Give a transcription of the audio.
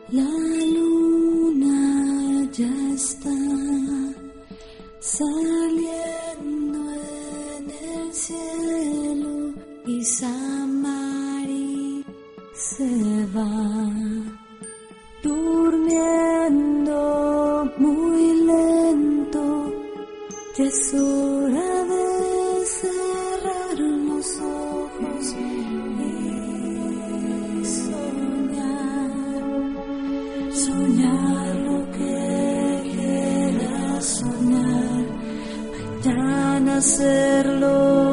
La luna ya está saliendo en el cielo y Samari se va durmiendo muy lento. Ya es hora de cerrar los ojos y soñar lo que quieras soñar, mañana hacerlo.